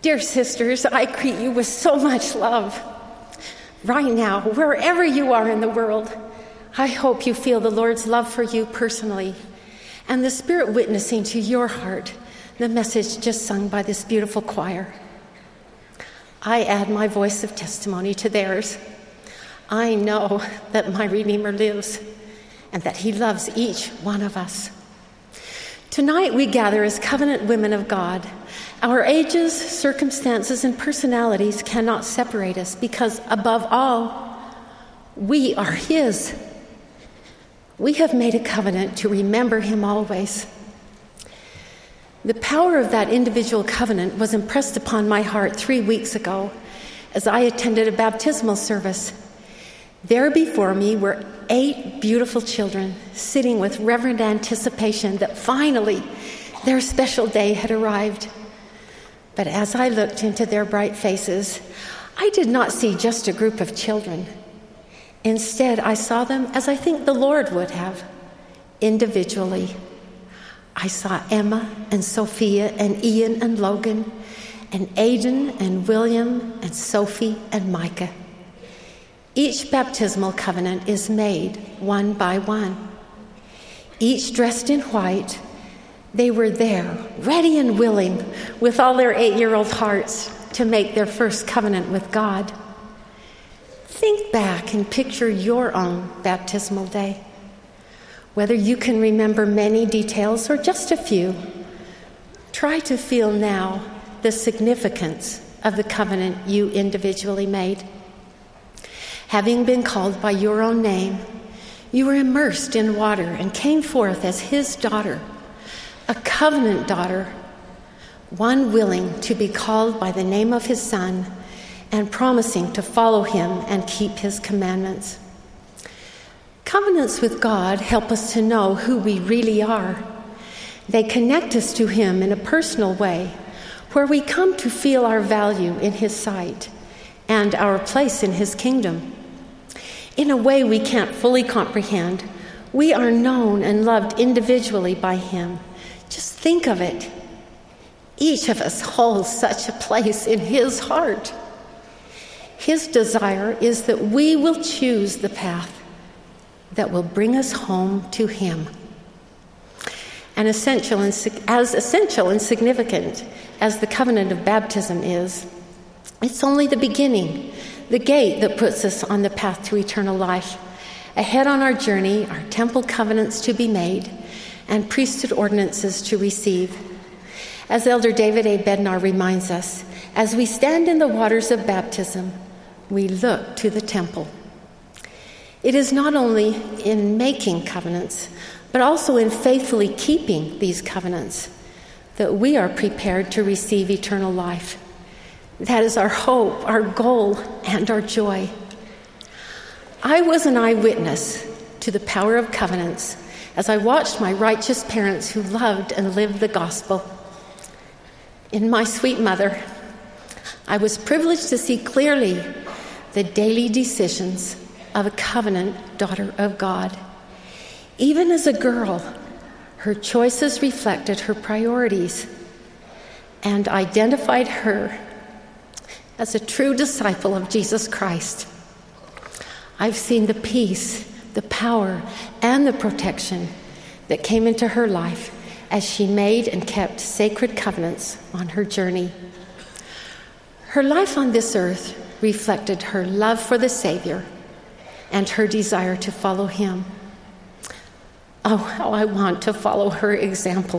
Dear sisters, I greet you with so much love. Right now, wherever you are in the world, I hope you feel the Lord's love for you personally and the Spirit witnessing to your heart the message just sung by this beautiful choir. I add my voice of testimony to theirs. I know that my Redeemer lives and that he loves each one of us. Tonight we gather as covenant women of God. Our ages, circumstances, and personalities cannot separate us because, above all, we are his. We have made a covenant to remember him always. The power of that individual covenant was impressed upon my heart 3 weeks ago as I attended a baptismal service. There before me were 8 beautiful children sitting with reverent anticipation that finally their special day had arrived. But as I looked into their bright faces, I did not see just a group of children. Instead, I saw them as I think the Lord would have, individually. I saw Emma and Sophia and Ian and Logan and Aidan and William and Sophie and Micah. Each baptismal covenant is made one by one. Each dressed in white, they were there, ready and willing, with all their 8-year-old hearts, to make their first covenant with God. Think back and picture your own baptismal day. Whether you can remember many details or just a few, try to feel now the significance of the covenant you individually made. Having been called by your own name, you were immersed in water and came forth as his daughter, a covenant daughter, one willing to be called by the name of his Son and promising to follow him and keep his commandments. Covenants with God help us to know who we really are. They connect us to him in a personal way, where we come to feel our value in his sight and our place in his kingdom. In a way we can't fully comprehend, we are known and loved individually by him. Just think of it. Each of us holds such a place in his heart. His desire is that we will choose the path that will bring us home to him. And as essential and significant as the covenant of baptism is, it's only the beginning, the gate that puts us on the path to eternal life. Ahead on our journey are temple covenants to be made and priesthood ordinances to receive. As Elder David A. Bednar reminds us, as we stand in the waters of baptism, we look to the temple. It is not only in making covenants, but also in faithfully keeping these covenants that we are prepared to receive eternal life. That is our hope, our goal, and our joy. I was an eyewitness to the power of covenants as I watched my righteous parents who loved and lived the gospel. In my sweet mother, I was privileged to see clearly the daily decisions of a covenant daughter of God. Even as a girl, her choices reflected her priorities and identified her as a true disciple of Jesus Christ. I've seen the peace, the power, and the protection that came into her life as she made and kept sacred covenants on her journey. Her life on this earth reflected her love for the Savior and her desire to follow him. Oh, how I want to follow her example.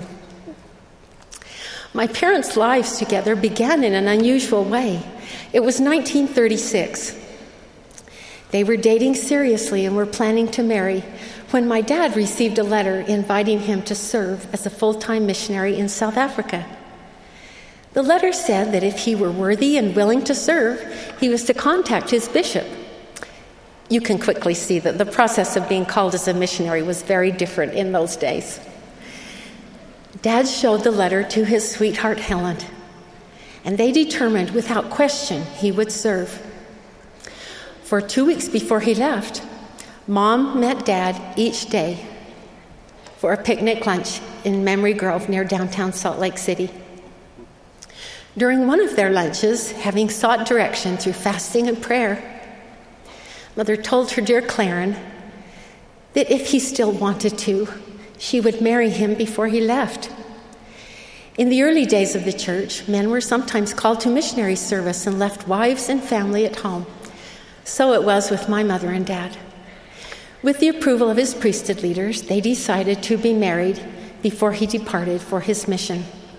My parents' lives together began in an unusual way. It was 1936. They were dating seriously and were planning to marry when my dad received a letter inviting him to serve as a full-time missionary in South Africa. The letter said that if he were worthy and willing to serve, he was to contact his bishop. You can quickly see that the process of being called as a missionary was very different in those days. Dad showed the letter to his sweetheart Helen, and they determined without question he would serve. For 2 weeks before he left, Mom met Dad each day for a picnic lunch in Memory Grove near downtown Salt Lake City. During one of their lunches, having sought direction through fasting and prayer, Mother told her dear Claren that if he still wanted to, she would marry him before he left. In the early days of the church, men were sometimes called to missionary service and left wives and family at home. So it was with my mother and dad. With the approval of his priesthood leaders, they decided to be married before he departed for his mission.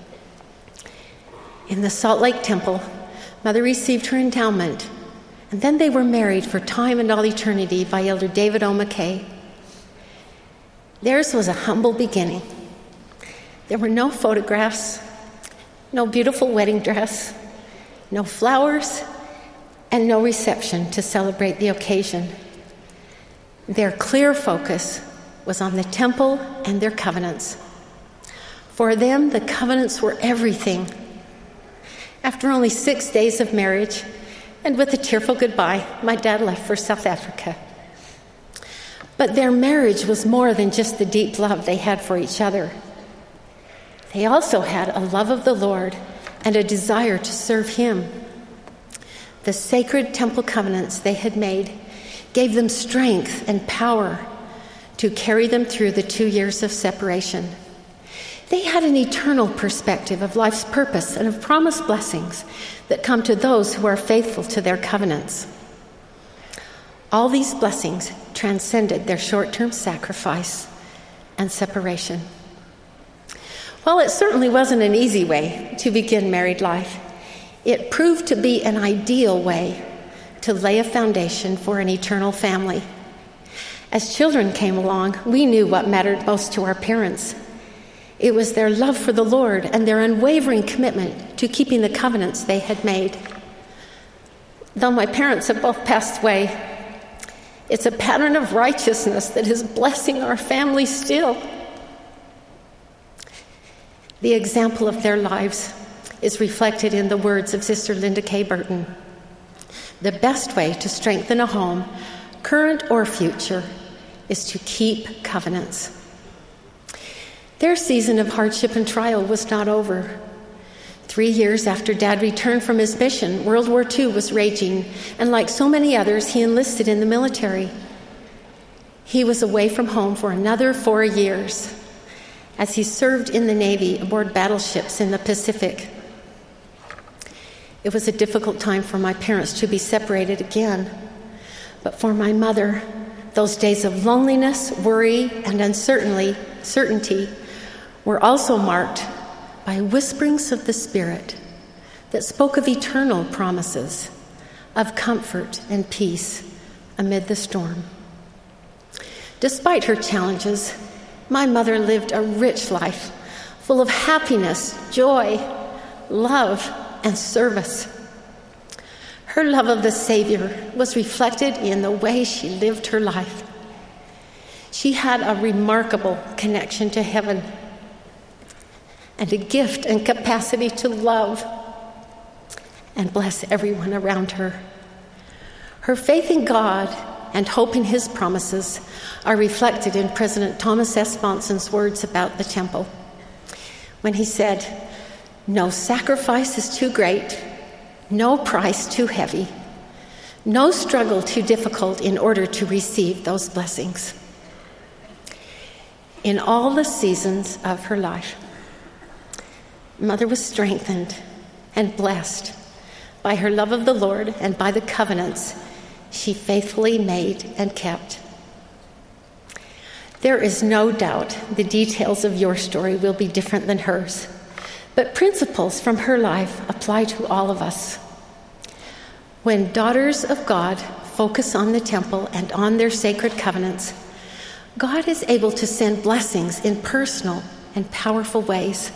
In the Salt Lake Temple, Mother received her endowment, and then they were married for time and all eternity by Elder David O. McKay. Theirs was a humble beginning. There were no photographs, no beautiful wedding dress, no flowers, and no reception to celebrate the occasion. Their clear focus was on the temple and their covenants. For them, the covenants were everything. After only 6 days of marriage, and with a tearful goodbye, my dad left for South Africa. But their marriage was more than just the deep love they had for each other. They also had a love of the Lord and a desire to serve Him. The sacred temple covenants they had made gave them strength and power to carry them through the 2 years of separation. They had an eternal perspective of life's purpose and of promised blessings that come to those who are faithful to their covenants. All these blessings transcended their short-term sacrifice and separation. While it certainly wasn't an easy way to begin married life, it proved to be an ideal way to lay a foundation for an eternal family. As children came along, we knew what mattered most to our parents. It was their love for the Lord and their unwavering commitment to keeping the covenants they had made. Though my parents have both passed away, it's a pattern of righteousness that is blessing our family still. The example of their lives is reflected in the words of Sister Linda K. Burton. The best way to strengthen a home, current or future, is to keep covenants. Their season of hardship and trial was not over. 3 years after Dad returned from his mission, World War II was raging, and like so many others, he enlisted in the military. He was away from home for another 4 years as he served in the Navy aboard battleships in the Pacific. It was a difficult time for my parents to be separated again, but for my mother, those days of loneliness, worry, and uncertainty were also marked by whisperings of the Spirit that spoke of eternal promises, of comfort and peace amid the storm. Despite her challenges, my mother lived a rich life, full of happiness, joy, love, and service. Her love of the Savior was reflected in the way she lived her life. She had a remarkable connection to heaven and a gift and capacity to love and bless everyone around her. Her faith in God and hope in His promises are reflected in President Thomas S. Monson's words about the temple, when he said, "No sacrifice is too great, no price too heavy, no struggle too difficult in order to receive those blessings." In all the seasons of her life, Mother was strengthened and blessed by her love of the Lord and by the covenants she faithfully made and kept. There is no doubt the details of your story will be different than hers, but principles from her life apply to all of us. When daughters of God focus on the temple and on their sacred covenants, God is able to send blessings in personal and powerful ways.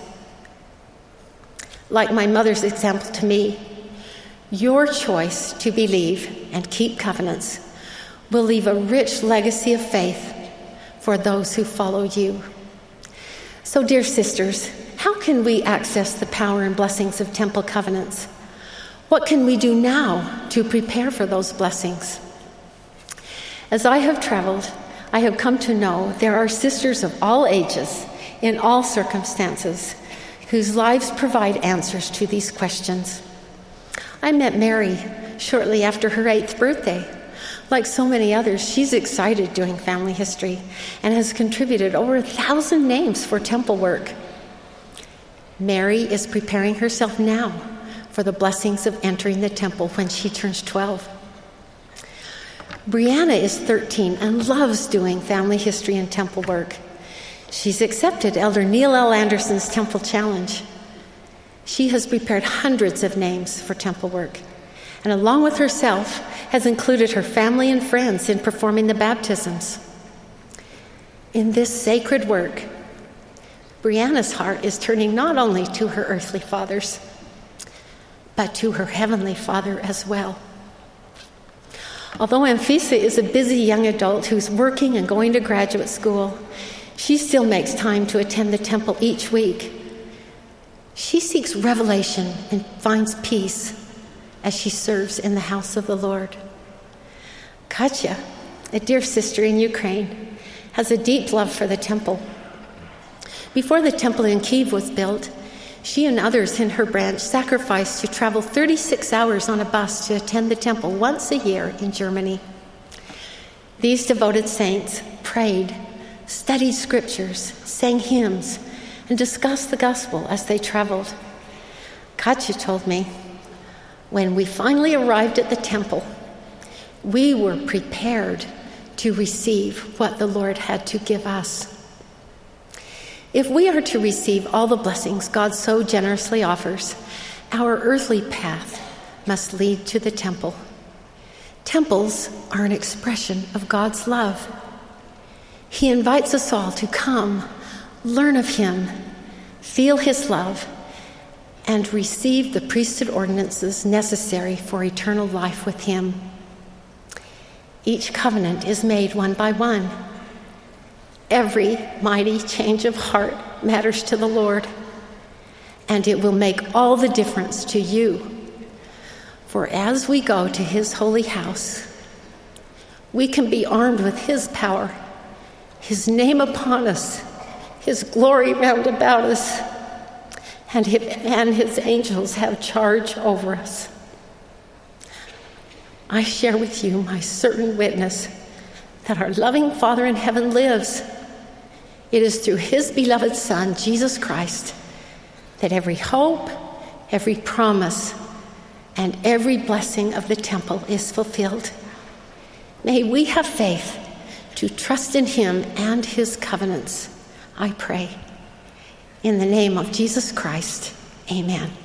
Like my mother's example to me, your choice to believe and keep covenants will leave a rich legacy of faith for those who follow you. So, dear sisters, how can we access the power and blessings of temple covenants? What can we do now to prepare for those blessings? As I have traveled, I have come to know there are sisters of all ages, in all circumstances, whose lives provide answers to these questions. I met Mary shortly after her 8th birthday. Like so many others, she's excited doing family history and has contributed over 1,000 names for temple work. Mary is preparing herself now for the blessings of entering the temple when she turns 12. Brianna is 13 and loves doing family history and temple work. She's accepted Elder Neil L. Anderson's Temple Challenge. She has prepared hundreds of names for temple work, and along with herself has included her family and friends in performing the baptisms. In this sacred work, Brianna's heart is turning not only to her earthly fathers, but to her heavenly Father as well. Although Amphisa is a busy young adult who's working and going to graduate school, she still makes time to attend the temple each week. She seeks revelation and finds peace as she serves in the house of the Lord. Katya, a dear sister in Ukraine, has a deep love for the temple. Before the temple in Kyiv was built, she and others in her branch sacrificed to travel 36 hours on a bus to attend the temple once a year in Germany. These devoted saints prayed, studied scriptures, sang hymns, and discussed the gospel as they traveled. Katya told me, when we finally arrived at the temple, we were prepared to receive what the Lord had to give us. If we are to receive all the blessings God so generously offers, our earthly path must lead to the temple. Temples are an expression of God's love. He invites us all to come, learn of Him, feel His love, and receive the priesthood ordinances necessary for eternal life with Him. Each covenant is made one by one. Every mighty change of heart matters to the Lord, and it will make all the difference to you. For as we go to His holy house, we can be armed with His power, His name upon us, His glory round about us, and His angels have charge over us. I share with you my certain witness that our loving Father in heaven lives. It is through His beloved Son, Jesus Christ, that every hope, every promise, and every blessing of the temple is fulfilled. May we have faith to trust in Him and His covenants, I pray. In the name of Jesus Christ, amen.